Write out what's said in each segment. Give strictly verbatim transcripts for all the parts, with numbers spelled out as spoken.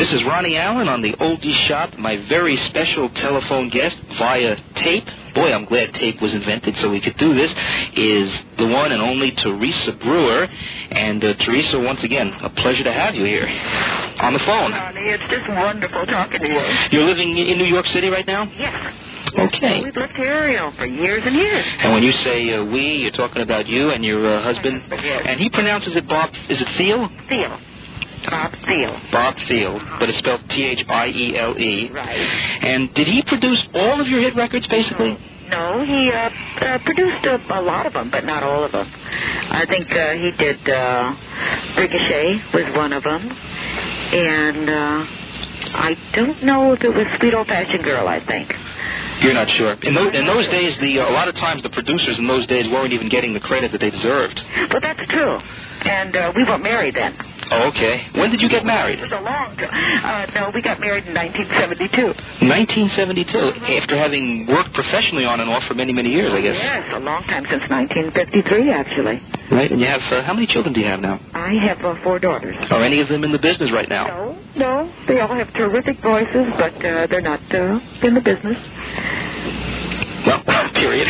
This is Ronnie Allen on the Oldies Shop. My very special telephone guest via tape, boy, I'm glad tape was invented so we could do this, is the one and only Teresa Brewer. And uh, Teresa, once again, a pleasure to have you here on the phone. Ronnie, it's just wonderful talking to you. You're living in New York City right now? Yes. Okay. We've lived here, you know, for years and years. And when you say uh, we, you're talking about you and your uh, husband. husband, yes. And he pronounces it Bob, is it Thiel? Thiel. Bob Thiel. Bob Thiel, but it's spelled T H I E L E. Right. And did he produce all of your hit records, basically? No, he uh, uh, produced a, a lot of them, but not all of them. I think uh, he did uh, Ricochet was one of them. And uh, I don't know if it was Sweet Old Fashioned Girl, I think. You're not sure. In those, in those days, the uh, a lot of times the producers in those days weren't even getting the credit that they deserved. But that's true. And uh, we weren't married then. Oh, okay. When did you get married? It was a long time. Uh, no, we got married in nineteen seventy-two. nineteen seventy-two, after having worked professionally on and off for many, many years, I guess. Yes, a long time, since nineteen fifty-three, actually. Right, and you have, uh, how many children do you have now? I have uh, four daughters. Are any of them in the business right now? No, no. They all have terrific voices, but uh, they're not uh, in the business. Well, period.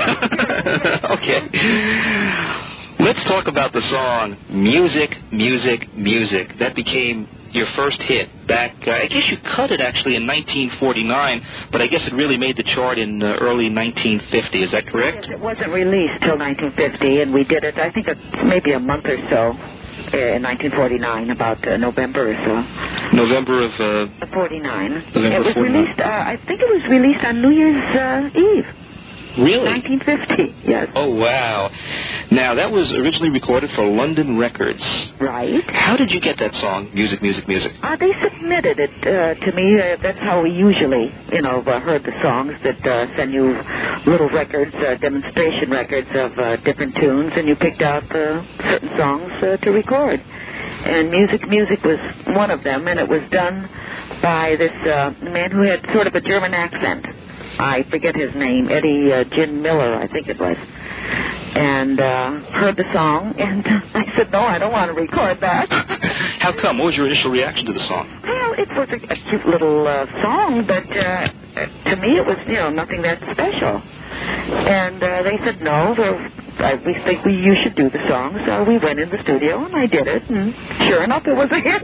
Okay. Let's talk about the song Music, Music, Music. That became your first hit back, uh, I guess you cut it actually in nineteen forty-nine, but I guess it really made the chart in uh, early nineteen fifty. Is that correct? Yes, it wasn't released till nineteen fifty, and we did it, I think, a, maybe a month or so uh, in nineteen forty-nine, about uh, November or so. November of... Uh, forty-nine. November it was forty-nine. released, uh, I think it was released on New Year's uh, Eve. Really? nineteen fifty, yes. Oh, wow. Now, that was originally recorded for London Records. Right. How did you get that song, Music, Music, Music? Uh, they submitted it uh, to me. Uh, that's how we usually, you know, uh, heard the songs, that uh, send you little records, uh, demonstration records of uh, different tunes, and you picked out uh, certain songs uh, to record. And Music, Music was one of them, and it was done by this uh, man who had sort of a German accent. I forget his name, Eddie uh, Gin Miller, I think it was. And uh, heard the song, and I said, no, I don't want to record that. How come? What was your initial reaction to the song? Well, it was a, a cute little uh, song, but uh, to me it was, you know, nothing that special. And uh, they said, no, I, we think we, you should do the song. So we went in the studio, and I did it, and sure enough, it was a hit.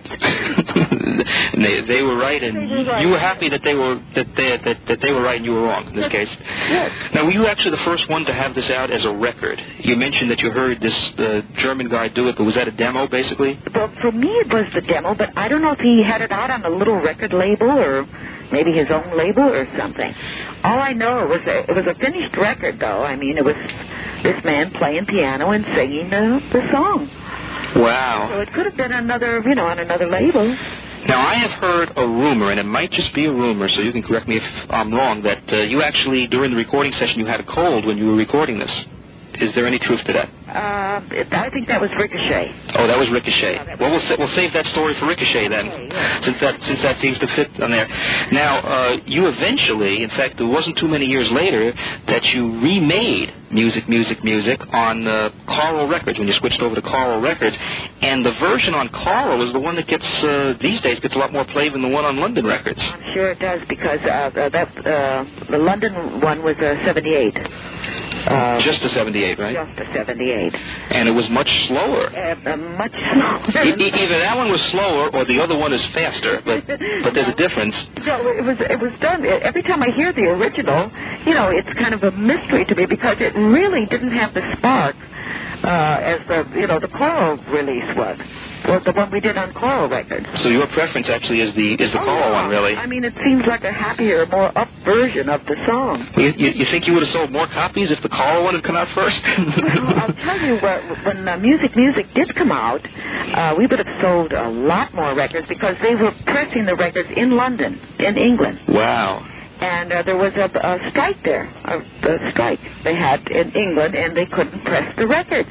And they, they were right, and They were right. you were happy that they were that they that, that they were right and you were wrong in this case. Yes. Now, were you actually the first one to have this out as a record? You mentioned that you heard this uh, German guy do it, but was that a demo, basically? Well, for me, it was the demo, but I don't know if he had it out on a little record label or maybe his own label or something. All I know was a, it was a finished record, though. I mean, it was this man playing piano and singing the, the song. Wow. So it could have been another, you know, on another label. Now, I have heard a rumor, and it might just be a rumor, so you can correct me if I'm wrong, that uh, you actually, during the recording session, you had a cold when you were recording this. Is there any truth to that? Uh, I think that was Ricochet. Oh, that was Ricochet. Yeah, that was well, we'll, sa- we'll save that story for Ricochet then, Okay, yeah. since that since that seems to fit on there. Now, uh, you eventually, in fact, it wasn't too many years later, that you remade Music, Music, Music on uh, Coral Records, when you switched over to Coral Records. And the version on Coral is the one that gets, uh, these days, gets a lot more play than the one on London Records. I'm sure it does, because uh, uh, that uh, the London one was a seventy-eight. Uh, Just a seventy-eight, right? Just a seventy-eight. And it was much slower. Uh, uh, much slower. E- e- either that one was slower or the other one is faster, but but there's a difference. No, it was it was done. Every time I hear the original, you know, it's kind of a mystery to me because it really didn't have the spark uh, as the you know the Coral release was, or the one we did on Coral Records. So your preference actually is the is the Oh, Coral yeah. one, really? I mean, it seems like a happier, more up version of the song. You, you, you think you would have sold more copies if the Coral one had come out first? Well, I'll tell you what, when uh, Music Music did come out, uh, we would have sold a lot more records because they were pressing the records in London, in England. Wow. And uh, there was a, a strike there, a, a strike they had in England, and they couldn't press the records.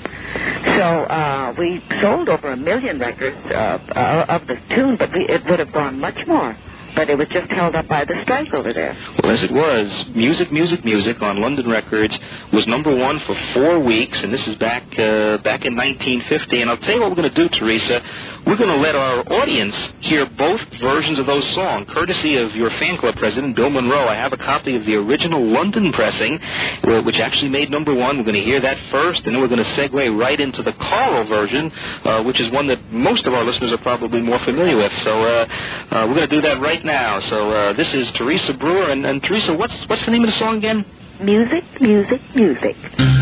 So uh, we sold over a million records uh, uh, of the tune, but we, it would have gone much more but it was just held up by the strike over there. Well, as it was, Music, Music, Music on London Records was number one for four weeks, and this is back uh, back in nineteen fifty. And I'll tell you what we're going to do, Teresa. We're going to let our audience hear both versions of those songs, courtesy of your fan club president, Bill Monroe. I have a copy of the original London pressing, which actually made number one. We're going to hear that first, and then we're going to segue right into the choral version, uh, which is one that most of our listeners are probably more familiar with. So uh, uh, we're going to do that right now. So uh, this is Teresa Brewer. And, and Teresa, what's, what's the name of the song again? Music, music, music.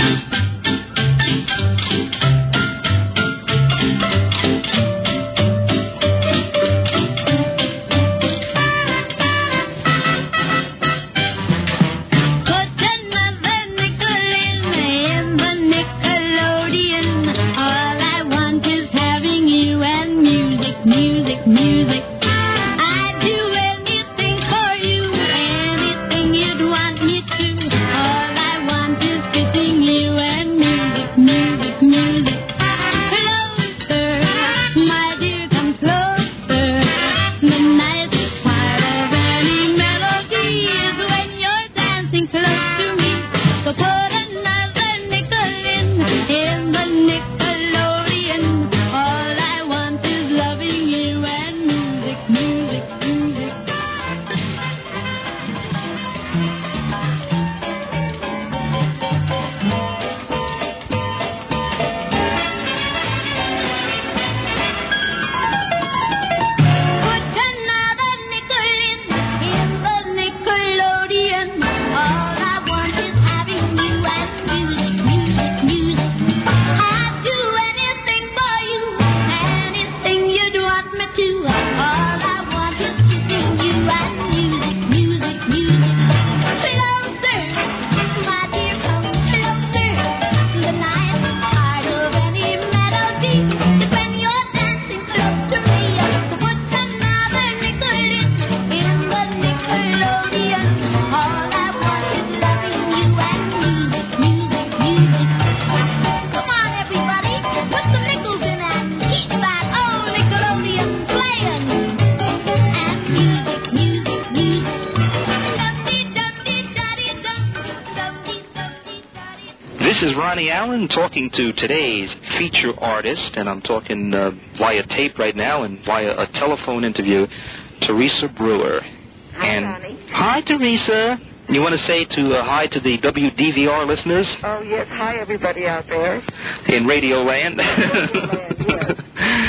This is Ronnie Allen talking to today's feature artist, and I'm talking uh, via tape right now and via a telephone interview, Teresa Brewer. Hi, and Ronnie. Hi, Teresa. You want to say to uh, hi to the W D V R listeners? Oh, yes. Hi, everybody out there. In Radio Land. Radio Land, yes.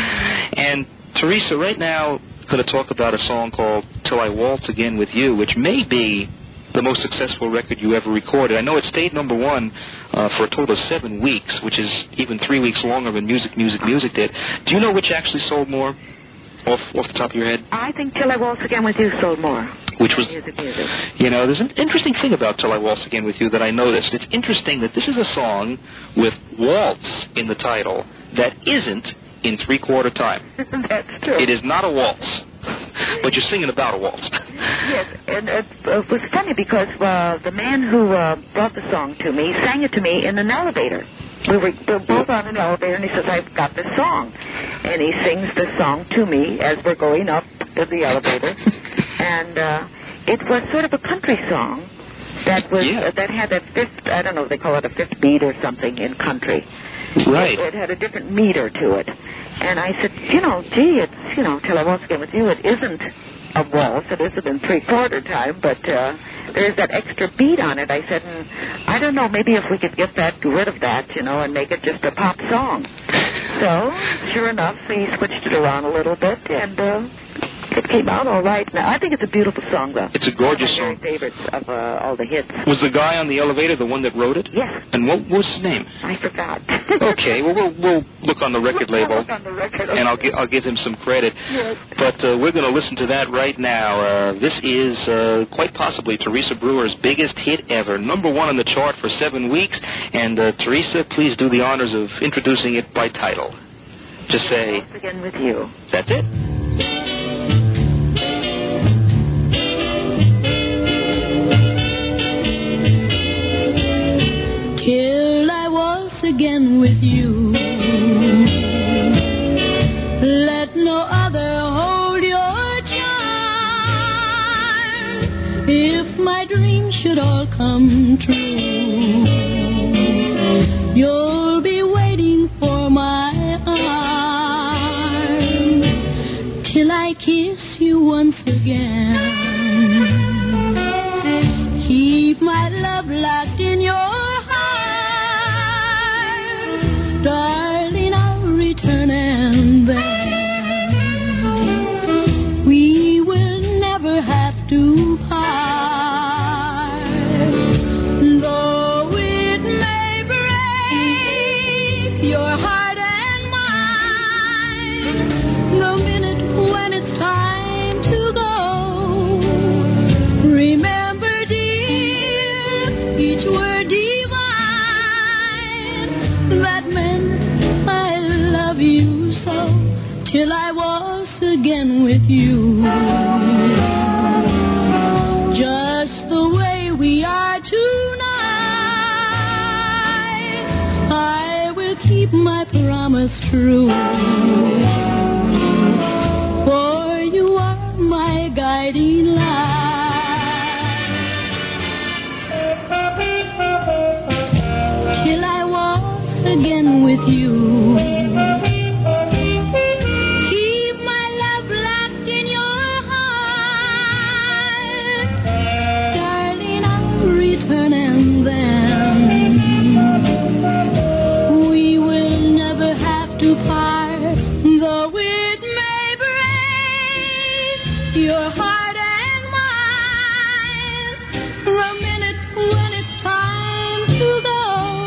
And Teresa, right now, I'm going to talk about a song called Till I Waltz Again With You, which may be the most successful record you ever recorded. I know it stayed number one uh, for a total of seven weeks, which is even three weeks longer than Music, Music, Music did. Do you know which actually sold more off off the top of your head? I think Till I Waltz Again With You sold more. Which was, music, music. You know, there's an interesting thing about Till I Waltz Again With You that I noticed. It's interesting that this is a song with waltz in the title that isn't in three-quarter time. That's true. It is not a waltz, but you're singing about a waltz. Yes, and it, uh, it was funny because uh, the man who uh, brought the song to me sang it to me in an elevator. We were, we were both on an elevator, and he says, I've got this song. And he sings the song to me as we're going up to the elevator. And uh, it was sort of a country song that was Yeah. uh, that had a fifth, I don't know if they call it a fifth beat or something in country. Right. It, it had a different meter to it. And I said, you know, gee, it's, you know, Till I Waltz Again With You, it isn't a waltz, it isn't in three-quarter time, but uh, there's that extra beat on it. I said, mm, I don't know, maybe if we could get that, rid of that, you know, and make it just a pop song. So, sure enough, he switched it around a little bit, and uh, it came out all right. Now, I think it's a beautiful song, though. It's a gorgeous One of song. my very favorites of uh, all the hits. Was the guy on the elevator the one that wrote it? Yes. And what was his name? I forgot. Okay, well, we'll we'll look on the record label, Look on the record. and I'll gi- I'll give him some credit. Yes. But uh, we're going to listen to that right now. Uh, this is uh, quite possibly Teresa Brewer's biggest hit ever, number one on the chart for seven weeks. And uh, Teresa, please do the honors of introducing it by title. Just say, Once Again With You. that's it. Till I waltz again with you, let no other hold your charm. should all come true, you'll be waiting for my arms till I kiss you once again. Keep my love locked in your heart, darling, I'll return and then we will never have to part. Though it may break your heart and mine, the minute when it's time to go, remember, dear, each word divine that meant I love you so till I was again with you. Just the way we are tonight, I will keep my promise true, for you are my guiding light. Till I was again with you, keep my love locked in your heart, darling, I'll return and then we will never have to part. Though it may break your heart and mine, the minute when it's time to go,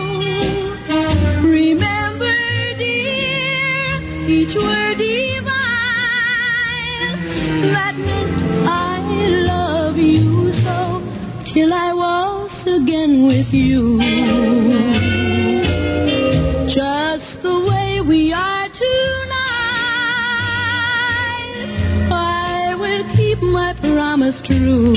remember, dear, each word divine that meant I love you so till I was again with you. Just the way we are tonight, I will keep my promise true,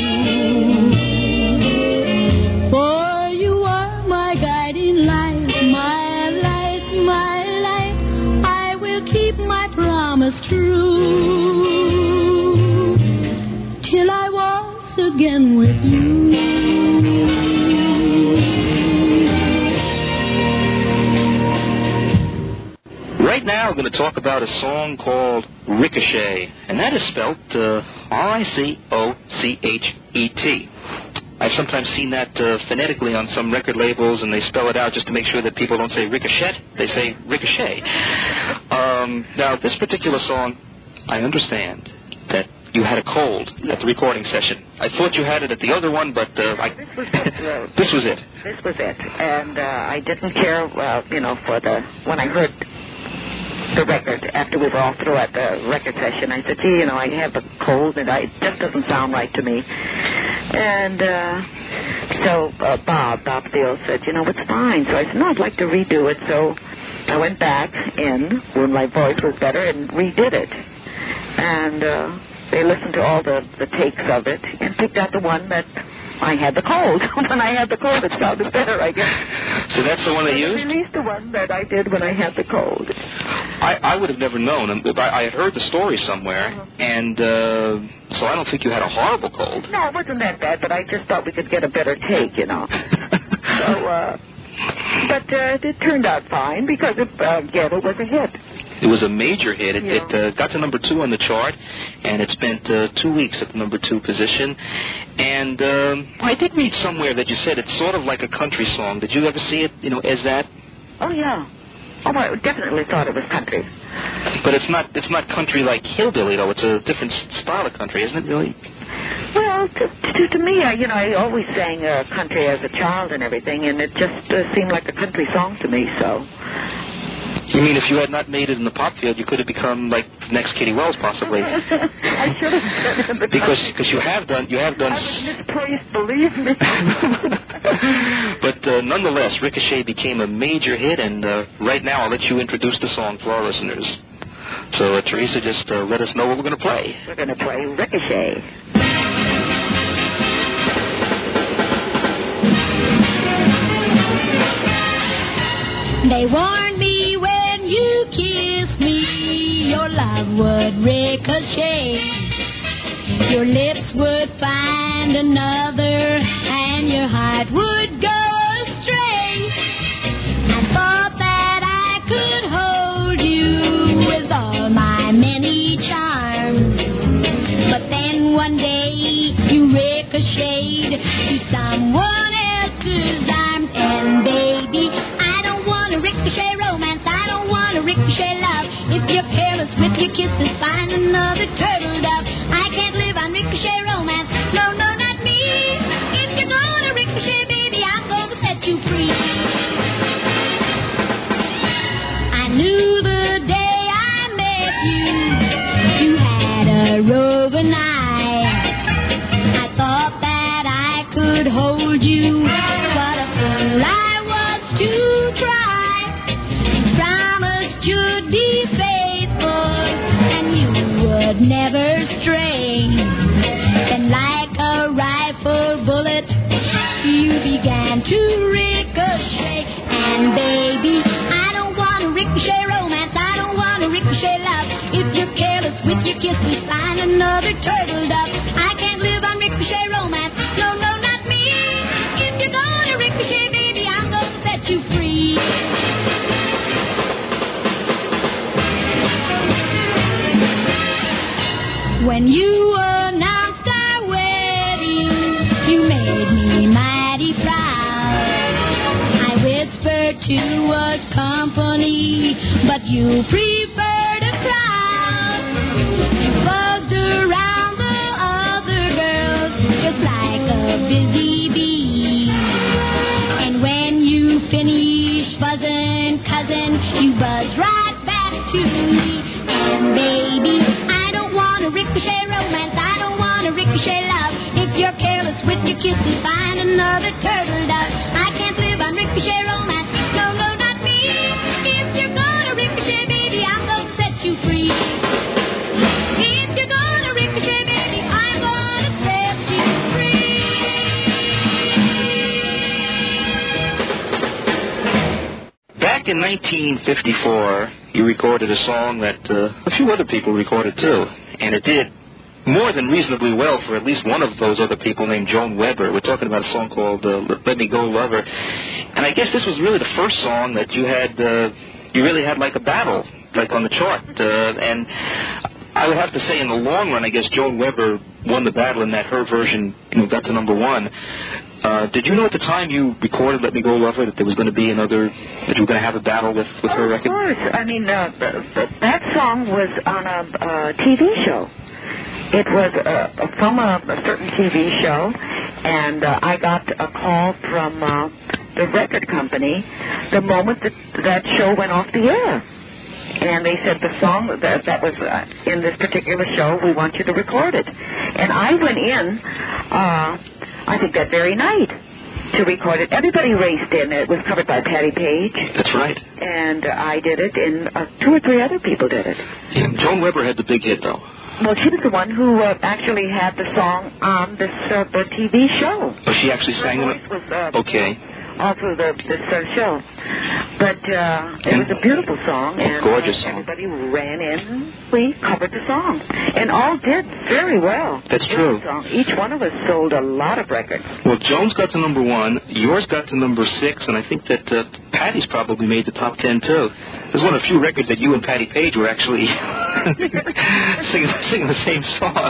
for you are my guiding light, my light, my light. I will keep my promise true till I was again with you. Right now, we're going to talk about a song called Ricochet, and that is spelled uh, R I C O C H E T. I've sometimes seen that uh, phonetically on some record labels, and they spell it out just to make sure that people don't say ricochet, they say ricochet. Um, now, this particular song, I understand that you had a cold at the recording session. I thought you had it at the other one, but uh, I, This was it. uh, this was it. This was it. And uh, I didn't care, uh, you know, for the, when I heard the record, after we were all through at the record session, I said, gee, you know, I have a cold, and I, it just doesn't sound right to me. And uh, so uh, Bob, Bob Field said, you know, it's fine. So I said, no, I'd like to redo it. So I went back in when my voice was better and redid it. And uh, they listened to all the, the takes of it and picked out the one that I had the cold. When I had the cold, it sounded better, I guess. So that's the one they They used? released the one that I did when I had the cold. I, I would have never known. I, I had heard the story somewhere, Uh-huh. and uh, so I don't think you had a horrible cold. No, it wasn't that bad, but I just thought we could get a better take, you know. So, uh, but uh, it turned out fine because, it, uh, again, it was a hit. It was a major hit. It, Yeah. it uh, got to number two on the chart, and it spent uh, two weeks at the number two position. And um, I did read somewhere that you said it's sort of like a country song. Did you ever see it, you know, as that? Oh, yeah. Oh, I definitely thought it was country. But it's not. It's not country like hillbilly, though. It's a different s- style of country, isn't it? Really? Well, to, to, to me, I, you know, I always sang uh, country as a child and everything, and it just uh, seemed like a country song to me, so... You mean if you had not made it in the pop field, you could have become like the next Kitty Wells, possibly? I should have done it in the because because you have done you have done. I was misplaced, believe me. But uh, nonetheless, Ricochet became a major hit, and uh, right now I'll let you introduce the song for our listeners. So uh, Teresa, just uh, let us know what we're going to play. We're going to play Ricochet. They warned me when you kissed me, your love would ricochet. Your lips would find another, and heart would go astray. I thought that I could hold you with all my many charms. But then one day you ricocheted to someone else's arms. And baby, I don't want a ricochet romance. I don't want a ricochet love. If you're careless with your kisses, find another turtle dove. I can't live on ricochet romance. No, no, not me. If you're gonna ricochet, baby, I'm gonna set you free. I knew the day I met you, you had a roving eye. I thought that I could hold you. What a fool I was to try. Promised you'd be faithful and you would never stray. Then like a rifle bullet, you began to ricochet. And baby, I don't want a ricochet romance. I don't want a ricochet love. If you're careless with your kisses, find another turtle dove. I can't live on ricochet romance. No, no, not me. If you're gonna ricochet, baby, I'm gonna set you free. When you announced our wedding, you made me mighty proud. I whispered to us company, but you preferred a crowd. You buzzed around the other girls just like a busy bee. And when you finished buzzing, cousin, you buzzed right back to me. And baby, I don't want a ricochet romance. I don't want a ricochet love. If you're careless with your kisses, find another turtle dove. I can't live on ricochet romance. No, no, not me. If you're gonna ricochet, baby, I'm gonna set you free. If you're gonna ricochet, baby, I'm gonna set you free. Back in nineteen fifty-four, you recorded a song that uh, a few other people recorded too, and it did more than reasonably well for at least one of those other people named Joan Weber. We're talking about a song called uh, Let Me Go Lover. And I guess this was really the first song that you had, uh, you really had like a battle, like on the chart. Uh, and I would have to say in the long run, I guess Joan Weber won the battle in that her version, you know, got to number one. Uh, did you know at the time you recorded Let Me Go Lover that there was going to be another, that you were going to have a battle with, with oh, her record? Of course. I mean, uh, that song was on a uh, T V show. It was uh, from a, a certain T V show, and uh, I got a call from uh, the record company the moment that that show went off the air. And they said the song that, that was uh, in this particular show, we want you to record it. And I went in, uh, I think that very night, to record it. Everybody raced in. It was covered by Patti Page. That's right. And uh, I did it, and uh, two or three other people did it. Yeah, Joan Weber had the big hit, though. Well, she was the one who uh, actually had the song on this uh, the T V show. Oh, she actually Her sang voice it? was uh, Okay. all through the, this uh, show. But uh, it was a beautiful song. And gorgeous uh, song. everybody ran in. We covered the song. And all did very well. That's Beautiful true. Song. Each one of us sold a lot of records. Well, Joan's got to number one. Yours got to number six. And I think that uh, Patty's probably made the top ten, too. This is one of the few records that you and Patti Page were actually singing, singing the same song.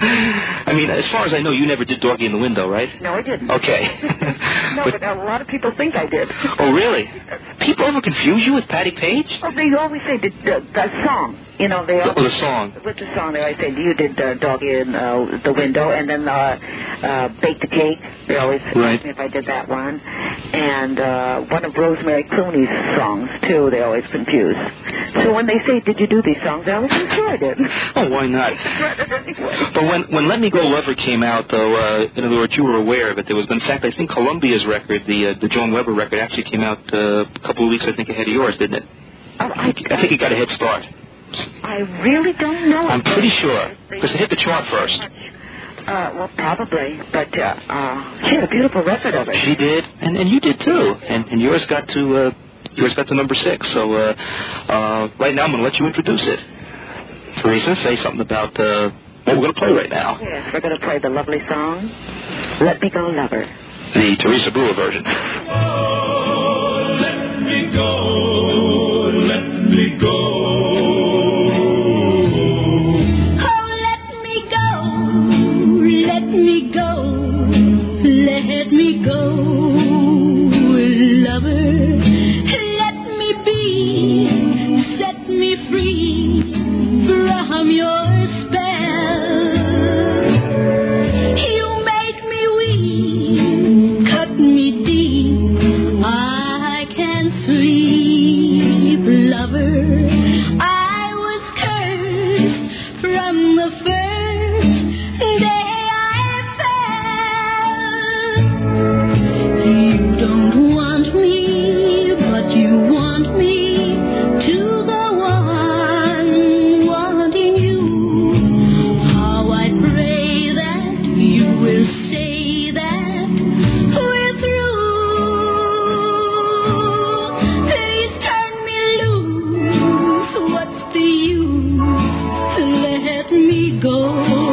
I mean, as far as I know, you never did Doggy in the Window, right? No, I didn't. Okay. no, but, but a lot of people think I did. Oh, really? People ever confuse you with Patti Page? Oh, they always say the, the, the song. You know, they always, oh, the song. With the song, they always say, you did uh, Doggy in uh, the Window, and then uh, uh, Bake the Cake. They always right. ask me if I did that one. And uh, one of Rosemary Clooney's songs, too, they always confuse. So when they say, did you do these songs, I always say, sure I did. Oh, why not? Anyway. But when when Let Me Go Lover came out, though, uh, in other words, you were aware of it. There was, in fact, I think Columbia's record, the uh, the Joan Weber record, actually came out uh, a couple of weeks, I think, ahead of yours, didn't it? Oh, I, I think it got a head start. I really don't know. I'm pretty sure, because it hit the chart first. Uh, well, probably, but uh, uh, she had a beautiful record of it. She did, and and you did too, and and yours got to uh, yours got to number six. So uh, uh, right now, I'm going to let you introduce it. Teresa, say something about uh, what we're going to play right now. Yes, we're going to play the lovely song, "Let Me Go Lover." the Teresa Brewer version. Oh, let me go, let me go. Oh, let me go, let me go, let me go, lover. Let me be, set me free from your spell. You made me weak, cut me deep. I can't sleep, lover. I was cursed from the first day I fell. You don't want me, but you want me to the one wanting you. How I pray that you will say that we're through. Please turn me loose. What's the use? Let me go,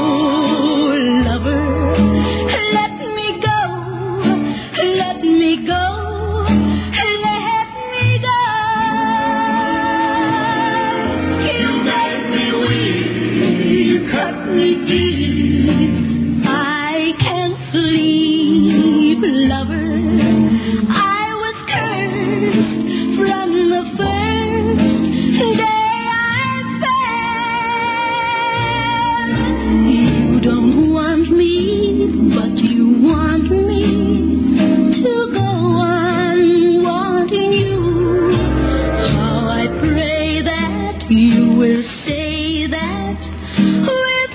lover. Let me go. Let me go. Let me go. You made me weak. You cut me deep. I can't sleep, lover. I was cursed from the first day I fell. You don't want me, but you want me to go on wanting you. How I pray that you will say that we're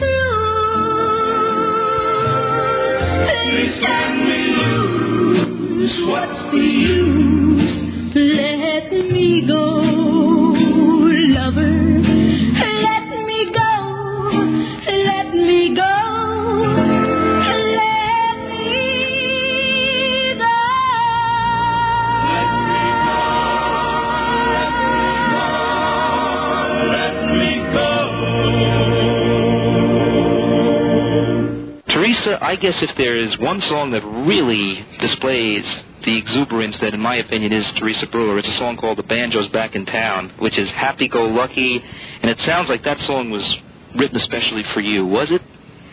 through. Please turn me loose. What's the use? Let me go, lover. Let me go. Let me go. Let me go. Let me go. Teresa, I guess if there is one song that really displays the exuberance that, in my opinion, is Teresa Brewer, it's a song called The Banjo's Back in Town, which is happy-go-lucky, and it sounds like that song was written especially for you. Was it?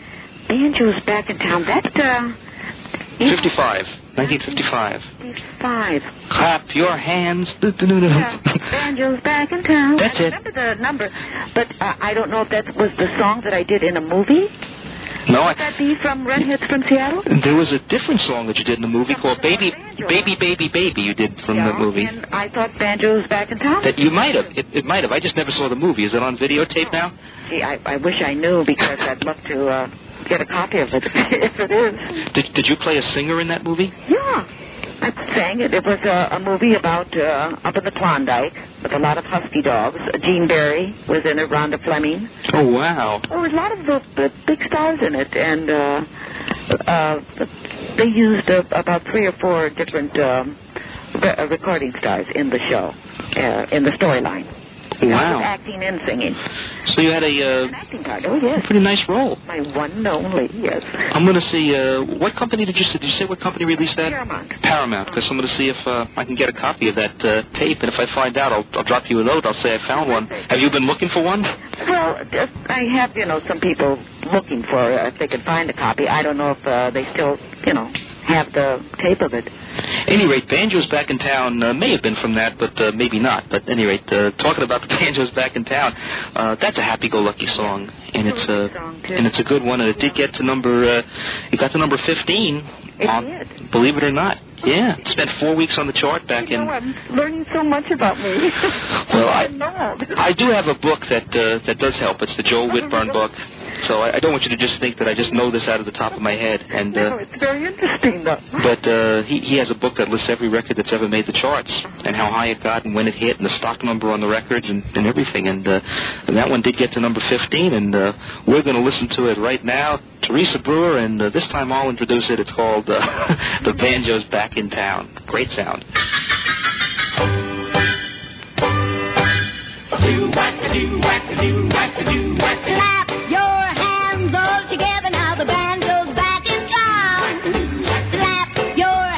Banjo's Back in Town. That, uh... fifty-five. nineteen fifty-five. Five. Clap your hands. Yeah, Banjo's Back in Town. That's I it. remember the number, but uh, I don't know if that was the song that I did in a movie. No, Would that be from Redheads from Seattle? there was a different song that you did in the movie called Baby, Banjo. Baby, Baby, Baby. You did from yeah, the movie. And I thought Banjo's Back in Town. That you might have. It, it might have. I just never saw the movie. Is it on videotape now? Gee, I, I wish I knew because I'd love to uh, get a copy of it if it is. Did Did you play a singer in that movie? Yeah. I sang it. It was a, a movie about uh, up in the Klondike with a lot of husky dogs. Uh, Gene Barry was in it, Rhonda Fleming. Oh, wow. There was a lot of the, the big stars in it, and uh, uh, they used uh, about three or four different um, re- recording stars in the show, uh, in the storyline. Wow. With acting and singing. So you had a An uh, acting part, oh yes. pretty nice role. My one and only, yes. I'm going to see, uh, what company did you say? Did you say what company released that? Paramount. Paramount, because I'm going to see if uh, I can get a copy of that uh, tape, and if I find out, I'll, I'll drop you a note. I'll say I found one. Have you been looking for one? Well, just, I have, you know, some people looking for uh, if they can find a copy. I don't know if uh, they still, you know, have the tape of it. At any rate, Banjo's Back in Town uh, may have been from that, but uh, maybe not. But at any rate, uh, talking about the Banjo's Back in Town, uh, that's a happy-go-lucky song, and it's a song, too. and it's a good one. And it did get to number, uh, it got to number fifteen. It on, did. Believe it or not, yeah, it spent four weeks on the chart back You in. know, I'm learning so much about me. Well, I know. I do have a book that uh, that does help. It's the Joel Whitburn book. So I, I don't want you to just think that I just know this out of the top of my head. And uh, No, it's very interesting, though. But uh, he, he has a book that lists every record that's ever made the charts and how high it got and when it hit and the stock number on the records and, and everything. And, uh, and that one did get to number fifteen, and uh, we're going to listen to it right now. Teresa Brewer, and uh, this time I'll introduce it. It's called uh, The Banjo's Back in Town. Great sound. Do whack do whack do whack do whack. Clap your hands all together now. The banjo's back in town. Clap your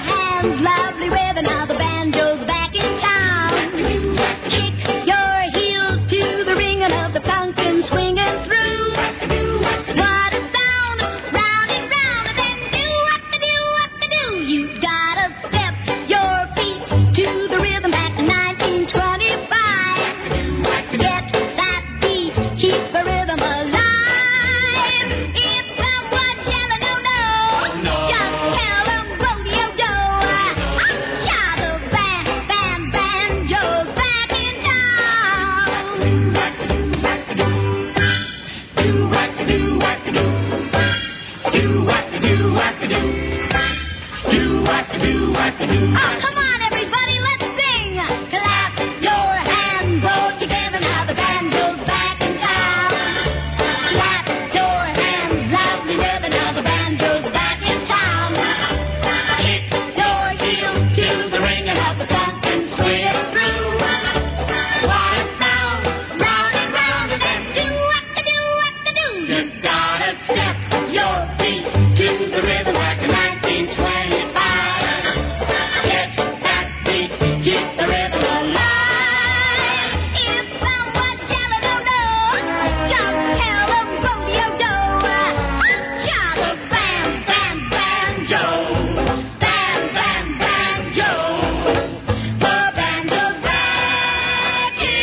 Do wackadoo, wackadoo. Do wackadoo, wackadoo. Oh, come on, everybody, let's sing. Clap your hands all together now. The banjo's back in town. Clap your hands loudly together now. The banjo's back in town. Kick your heels to the ring and have the funk and sway it through. Wild round, round and round and then Do wackadoo, wackadoo. you gotta step your feet to the rhythm like a nineteen twenty-five. Get that beat, keep the rhythm alive. If someone yelling oh no, just tell them rodeo do. Just The bam, bam, banjo. Bam, bam, banjo. The banjo's back in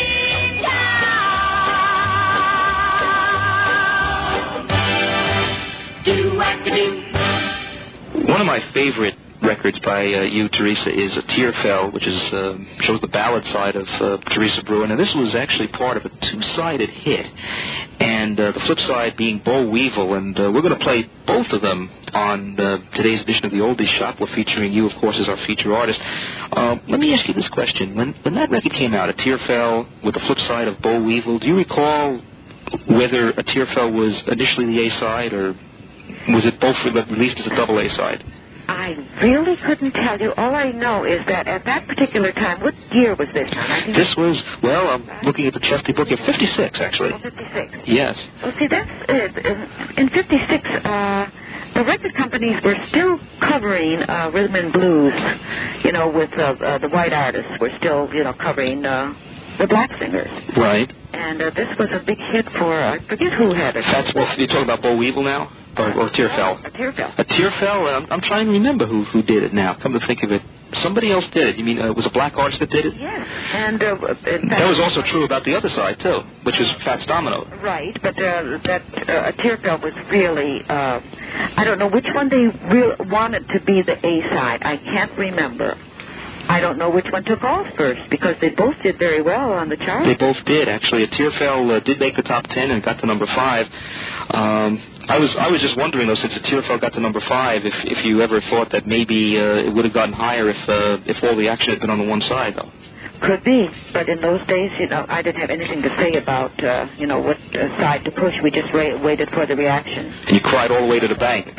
town. Do wackadoo. One of my favorite records by uh, you, Teresa, is A Tear Fell, which is uh, shows the ballad side of uh, Teresa Brewer. Now, this was actually part of a two-sided hit, and uh, the flip side being Bo Weevil, and uh, we're going to play both of them on uh, today's edition of the Oldies Shop. We're featuring you, of course, as our feature artist. Uh, let me ask you this question. When, when that record came out, A Tear Fell, with the flip side of Bo Weevil, do you recall whether A Tear Fell was initially the A-side, or was it both released as a double A-side? I really couldn't tell you. All I know is that at that particular time, what year was this? This was, well, I'm looking at the trusty book here, fifty-six, actually. Oh, fifty-six. Yes. Well, see, that's uh, in fifty-six. Uh, the record companies were still covering uh, rhythm and blues. You know, with uh, uh, the white artists were still, you know, covering uh, the black singers. Right. And uh, this was a big hit for uh, I forget who had it. That's what you're talking about, Bo Weevil now, or, or Tear Fell. A Tear Fell. A Tear Fell. I'm, I'm trying to remember who who did it now. Come to think of it, somebody else did it. You mean uh, it was a black artist that did it? Yes. And uh, in fact, That was also true about the other side too, which was Fats Domino. right, but uh, that uh, A Tear Fell was really, uh, I don't know which one they re- wanted to be the A side. I can't remember. I don't know which one took off first because they both did very well on the chart. They both did, actually. A Tear Fell uh, did make the top ten and got to number five. Um, I was I was just wondering, though, since A Tear Fell got to number five, if if you ever thought that maybe uh, it would have gotten higher if uh, if all the action had been on the one side, though. Could be, but in those days, you know, I didn't have anything to say about, uh, you know, what uh, side to push. We just ra- waited for the reaction. And you cried all the way to the bank.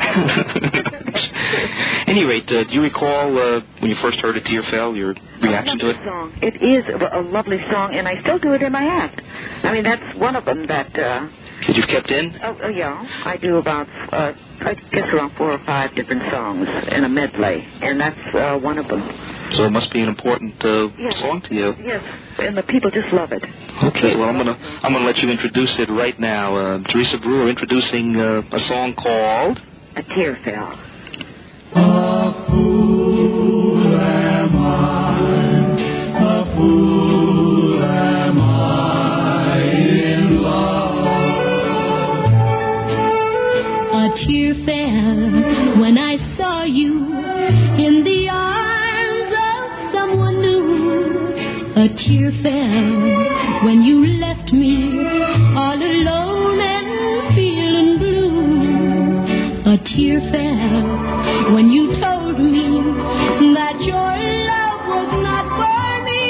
Any rate, uh, do you recall uh, when you first heard A Tear Fell, your reaction to it? Song. It is a, a lovely song, and I still do it in my act. I mean, that's one of them that... Uh, that you've kept in? Oh, oh yeah. I do about, uh, I guess around four or five different songs in a medley, and that's uh, one of them. So it must be an important uh, yes. song to you. Yes, and the people just love it. Okay, well, I'm gonna I'm gonna let you introduce it right now. Uh, Teresa Brewer introducing uh, a song called A Tear Fell. A fool am I, a fool am I in love. A tear fell when I saw you in the arms of someone new. A tear fell when you left me all alone and feeling blue. A tear fell when you told me that your love was not for me.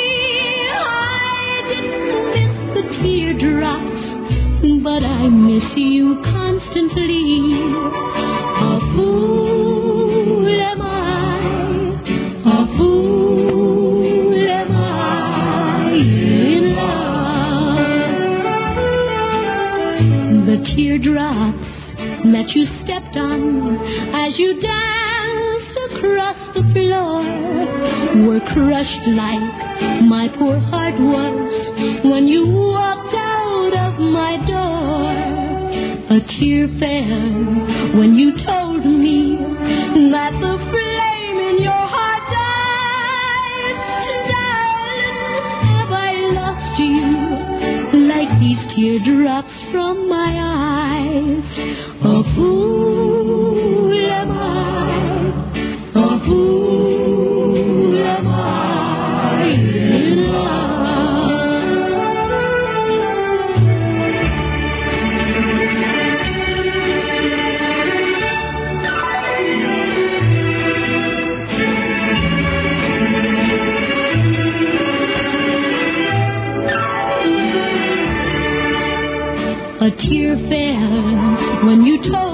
I didn't miss the teardrops, but I miss you constantly. A fool am I, a fool am I in love. The teardrops that you stepped on as you danced across the floor were crushed like my poor heart was when you walked out of my door. A tear fell when you told me that the flame in your heart died. Darling, have I lost you like these teardrops from my eyes? A fool am I, a fool am I in love.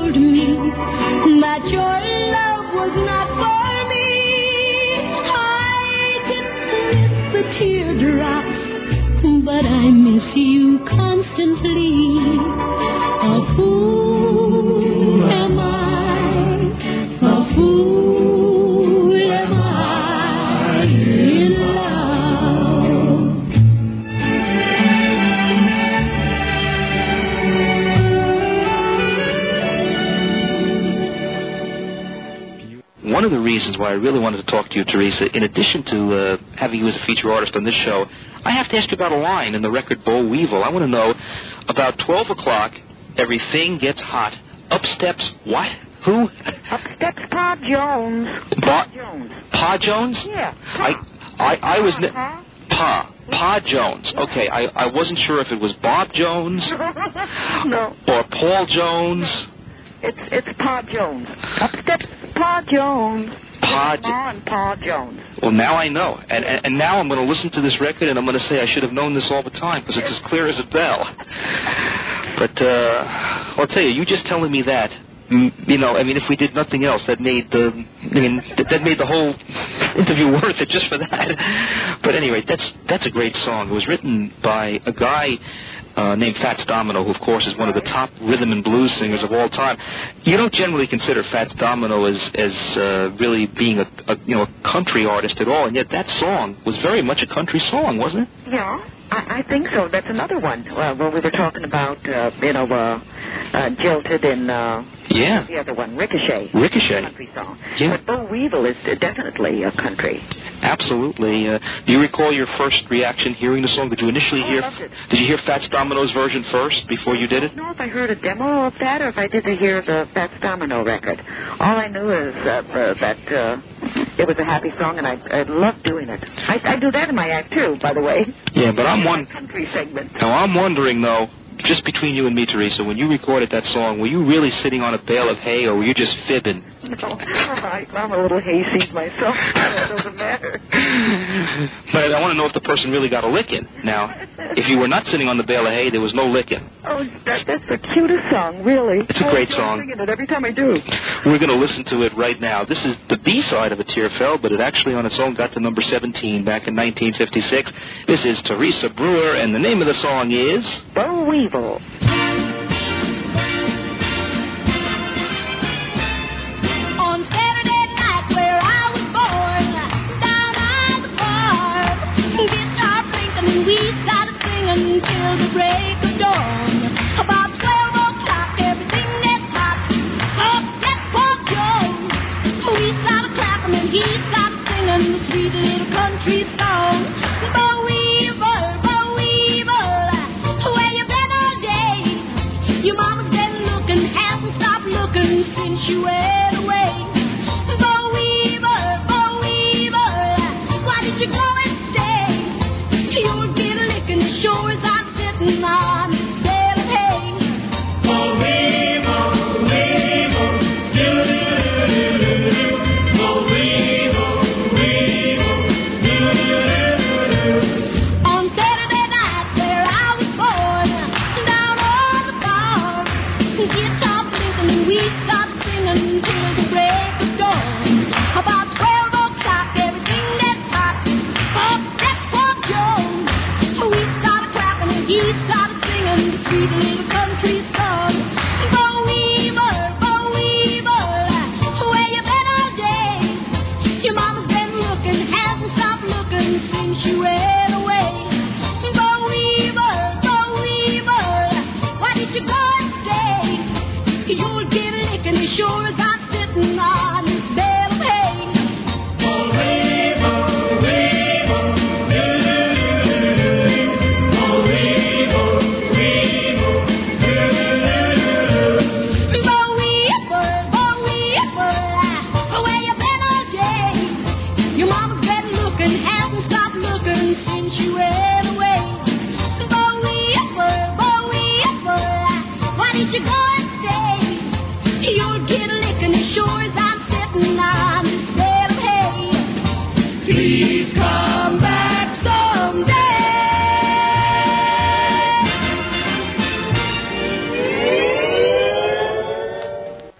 told me that your love was not for me. I didn't miss the teardrops, but I miss you constantly. A fool am I, a fool am I in love. One of the reasons why I really wanted to talk to you, Teresa, in addition to uh, having you as a feature artist on this show, I have to ask you about a line in the record Bo Weevil. I want to know, about twelve o'clock, everything gets hot. Up steps what? Who? Up steps Pa Jones. Pa Jones. Pa Jones? Yeah. I, I, I was... Ne- Pa? Pa. Pa Jones. Okay, I, I wasn't sure if it was Bob Jones No. or Paul Jones. It's it's Pa Jones. Up steps Pa Jones. Pa It's Pa and Pa Jones. Well, now I know. And, and, and now I'm going to listen to this record and I'm going to say I should have known this all the time because it's as clear as a bell. But uh, I'll tell you, you just telling me that, mm, you know, I mean, if we did nothing else, that made the, I mean, that, that made the whole interview worth it just for that. But anyway, that's that's a great song. It was written by a guy uh, named Fats Domino, who of course is one of the top rhythm and blues singers of all time. You don't generally consider Fats Domino as as uh, really being a, a you know a country artist at all, and yet that song was very much a country song, wasn't it? Yeah, I, I think so. That's another one. Uh, when we were talking about, uh, you know, uh, uh, Jilted and uh, Yeah. the other one, Ricochet. Ricochet. Country song. Yeah. But Bo Weevil is uh, definitely a country. Absolutely. Uh, do you recall your first reaction hearing the song? Did you initially Oh, I hear? loved it. Did you hear Fats Domino's version first before you did it? I don't know if I heard a demo of that or if I did hear the Fats Domino record. All I knew is uh, uh, that uh, it was a happy song, and I, I loved doing it. I, I do that in my act, too, by the way. Yeah, but I'm one. Country segment. Now I'm wondering though, just between you and me, Teresa, when you recorded that song, were you really sitting on a bale of hay, or were you just fibbing? No, I, I'm a little hayseed myself. It doesn't matter. But I want to know if the person really got a licking. Now, if you were not sitting on the bale of hay, there was no licking. Oh, that, that's the cutest song, really. It's a great I song. I'm singing it every time I do. We're going to listen to it right now. This is the B-side of A Tear Fell, but it actually on its own got to number seventeen back in nineteen fifty-six. This is Teresa Brewer, and the name of the song is... Bo Weevil. On Saturday night where I was born, down at the park, guitar blinking and we started singing till the break of dawn. About twelve o'clock, everything gets hot. Up steps Bob Jones. We started clapping and he started singing the sweet little country song. Bo Weevil, Bo Weevil, where you been all day? Your mama's been looking, hasn't stopped looking since you went away. Bo Weevil, Bo Weevil, why did you go and stay? You'll get a licking as sure as I'm sitting on this bale of hay. Bo Weevil, Weevil, do-do-do-do-do-do. Bo Weevil, Weevil, do-do-do-do-do. On Saturday night where I was born, down on the farm, guitar blinking and we stopped singing till the break of dawn. About twelve o'clock, everything gets hot. Up steps Bob Jones. We started clapping and he started singing the sweet little country song. Bo Weevil, Bo Weevil, where you been all day? Your mama's been looking, hasn't stopped looking since you went away. Bo Weevil, Bo Weevil, why did you go and stay? You'll get a licking as sure as I'm sitting on this bale of hay. Bo Weevil, Weevil, do-do-do-do-do. Bo Weevil, Weevil, do-do-do-do-do. Bo Weevil, Bo Weevil, where you been all day? Your mama's been looking, hasn't stopped looking since you went away. Bo Weevil, Bo Weevil, why did you go and stay? You'll get a licking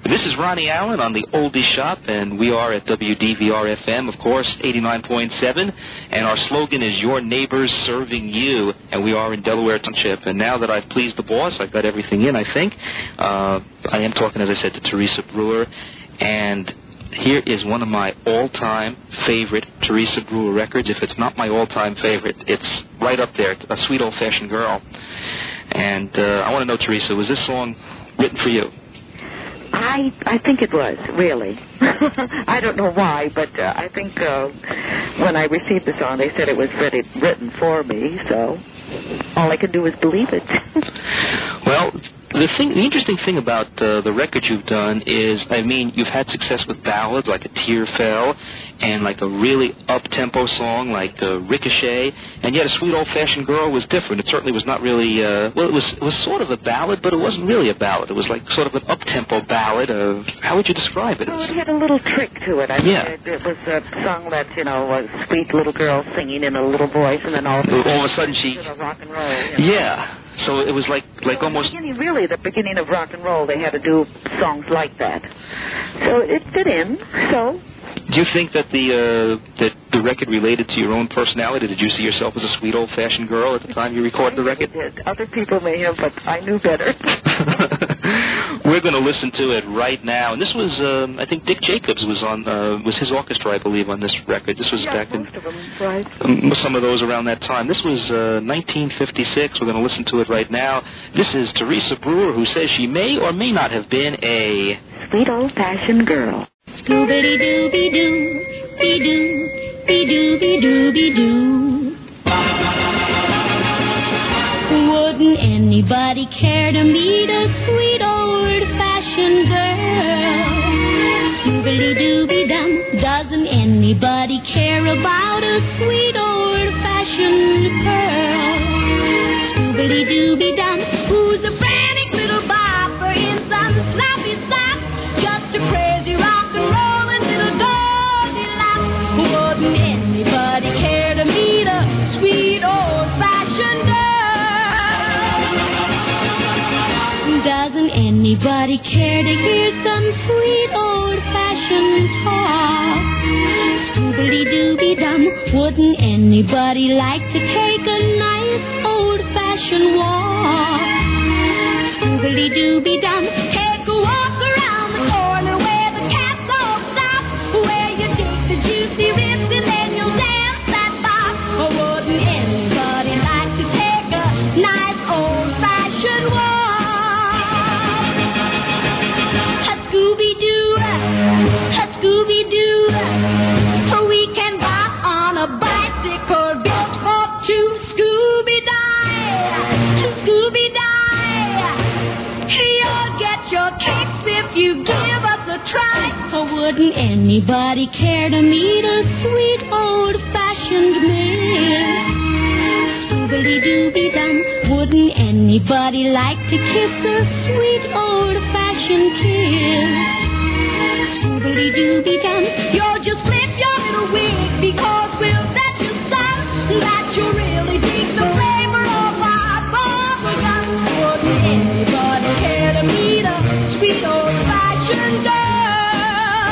This is Ronnie Allen on the Oldie Shop, and we are at W D V R F M, of course, eighty-nine point seven, and our slogan is Your Neighbors Serving You, and we are in Delaware Township. And now that I've pleased the boss, I've got everything in, I think. Uh, I am talking, as I said, to Teresa Brewer, and here is one of my all-time favorite Teresa Brewer records. If it's not my all-time favorite, it's right up there, A Sweet Old-Fashioned Girl. And uh, I want to know, Teresa, was this song written for you? I I think it was, really. I don't know why, but uh, I think uh, when I received the song, they said it was ready, written for me, so all I can do is believe it. Well, the thing, the interesting thing about uh, the record you've done is, I mean, you've had success with ballads like A Tear Fell and like a really up-tempo song like uh, Ricochet, and yet A Sweet Old-Fashioned Girl was different. It certainly was not really, uh, well, it was it was sort of a ballad, but it wasn't really a ballad. It was like sort of an up-tempo ballad. Of, how would you describe it? Well, it had a little trick to it. I mean, yeah. it, it was a song that, you know, was a sweet little girl singing in a little voice, and then all of a sudden, all of a sudden she... rock and roll. You know? Yeah. So it was like like so almost... The beginning, really, the beginning of rock and roll, they had to do songs like that. So it fit in, so... Do you think that the uh, that the record related to your own personality? Did you see yourself as a sweet old-fashioned girl at the time you recorded the record? I did. Other people may have, but I knew better. We're going to listen to it right now. And this was, um, I think, Dick Jacobs was on uh, was his orchestra, I believe, on this record. This was yeah, back most in of them, right? Um, some of those around that time. This was uh, nineteen fifty-six. We're going to listen to it right now. This is Teresa Brewer, who says she may or may not have been a sweet old-fashioned girl. Scooby-Doo-Be-Doo, be-doo, be-doo-be-doo-be-doo. Wouldn't anybody care to meet a sweet old-fashioned girl? Scooby-Doo-Be-Dum, doesn't anybody care about a sweet old-fashioned pearl? Scooby-Doo-Be-Dum, who's a frantic little bopper in some sloppy socks, just a crazy rock and rollin' little doggy lap. Wouldn't anybody care to meet a sweet old-fashioned girl? Doesn't anybody care to hear some sweet old-fashioned talk? Scooby-Doo-Be-Dum, wouldn't anybody like to take a nice old-fashioned walk? Scooby-Doo-Be-Dum, take a walk around the corner where the cats all stop, where you take the juicy rips and then you'll dance that bop. Or wouldn't anybody like to take a nice old-fashioned walk? A Scooby-Doo, a Scooby-Doo, we can bop on a bicycle built for two. Scooby-Doo, Scooby-Doo, you'll get your kicks if you give us a try. Or wouldn't anybody care to meet a sweet old-fashioned man? Scooby-Doo-Be-Dum, wouldn't anybody like to kiss a sweet old-fashioned kiss? Scooby-Doo-Be-Dum, you'll just flip your little wig because we'll bet you some that you really dig the flavor of our bubblegum. Wouldn't anybody care to meet a sweet old-fashioned girl?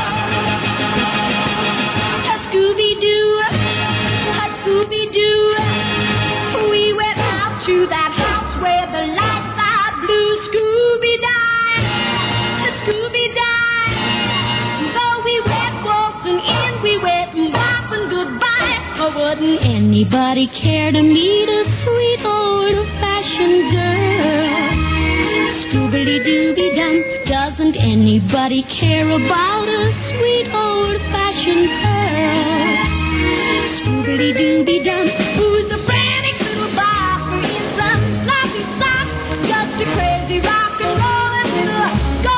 A Scooby-Doo, a Scooby-Doo, we went out to that house where the lights are blue. Scooby-Doo, Scooby-Doo, though we went waltzing in, we went bopping goodbye. Or wouldn't anybody care to meet a sweet old-fashioned girl? Scooby-Doo-Be-Dum, doesn't anybody care about a sweet old-fashioned pearl? Scooby-Doo-Be-Dum, who's a frantic little bopper in some sloppy socks, just a crazy rock and rollin' little